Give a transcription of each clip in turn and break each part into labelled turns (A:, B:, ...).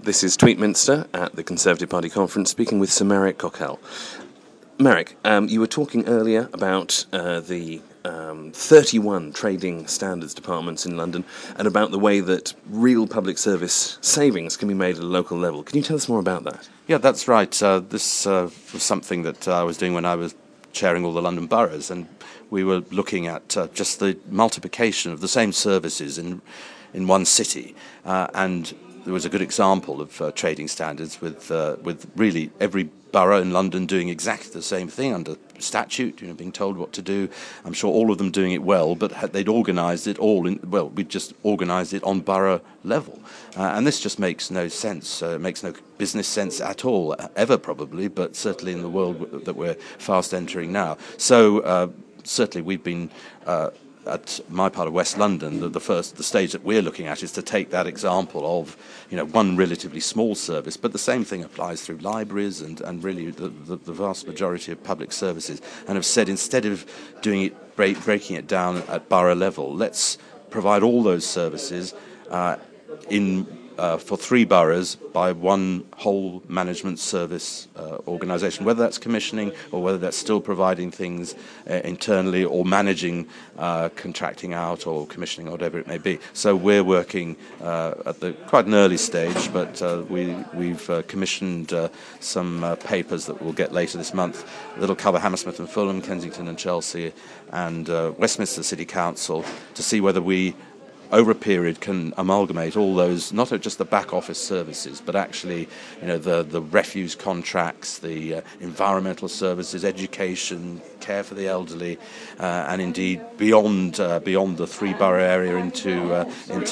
A: This is Tweetminster at the Conservative Party conference, speaking with Sir Merrick Cockell. Merrick, you were talking earlier about the 31 trading standards departments in London and about the way that real public service savings can be made at a local level. Can you tell us more about that?
B: Yeah, that's right. This was something that I was doing when I was chairing all the London boroughs, and we were looking at just the multiplication of the same services in one city, and there was a good example of trading standards with really every borough in London doing exactly the same thing under statute, being told what to do. I'm sure all of them doing it well, but they'd organised it all we'd just organised it on borough level. And this just makes no sense. It makes no business sense at all, ever probably, but certainly in the world that we're fast entering now. So certainly we've been at my part of West London, the stage that we're looking at is to take that example of one relatively small service, but the same thing applies through libraries and really the vast majority of public services, and have said instead of doing it breaking it down at borough level, let's provide all those services for 3 boroughs by one whole management service organisation, whether that's commissioning or whether that's still providing things internally or managing, contracting out or commissioning or whatever it may be. So we're working at quite an early stage, but we've commissioned some papers that we'll get later this month that'll cover Hammersmith and Fulham, Kensington and Chelsea and Westminster City Council to see whether we over a period can amalgamate all those, not just the back office services, but actually the refuse contracts, the environmental services, education, care for the elderly, and indeed beyond the 3 borough area into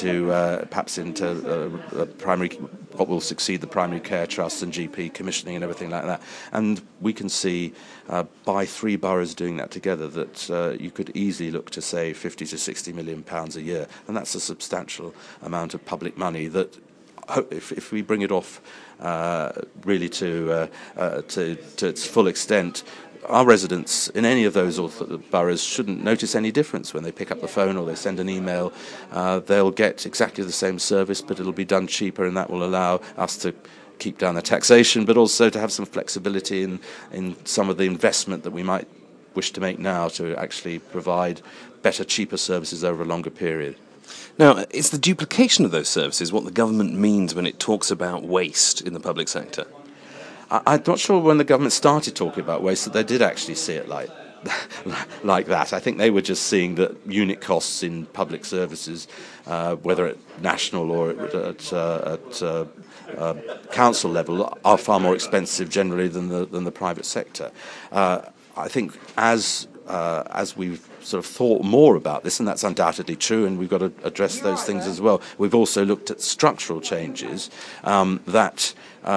B: primary, what will succeed the primary care trusts and GP commissioning and everything like that. And we can see by 3 boroughs doing that together that you could easily look to save £50 to £60 million a year, and that's a substantial amount of public money that, if we bring it off really to its full extent, our residents in any of those boroughs shouldn't notice any difference when they pick up the phone or they send an email. They'll get exactly the same service, but it'll be done cheaper, and that will allow us to keep down the taxation, but also to have some flexibility in some of the investment that we might wish to make now to actually provide better, cheaper services over a longer period.
A: Now, is the duplication of those services what the government means when it talks about waste in the public sector?
B: I'm not sure when the government started talking about waste that they did actually see it like that. I think they were just seeing that unit costs in public services, whether at national or at council level, are far more expensive generally than the private sector. I think as we've sort of thought more about this, and that's undoubtedly true, and we've got to address those things as well. We've also looked at structural changes that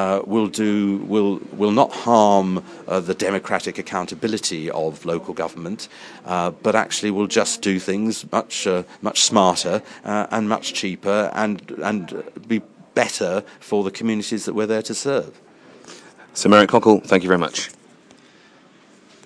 B: will not harm the democratic accountability of local government, but actually will just do things much smarter and much cheaper and be better for the communities that we're there to serve.
A: Sir Merrick Cockell, thank you very much.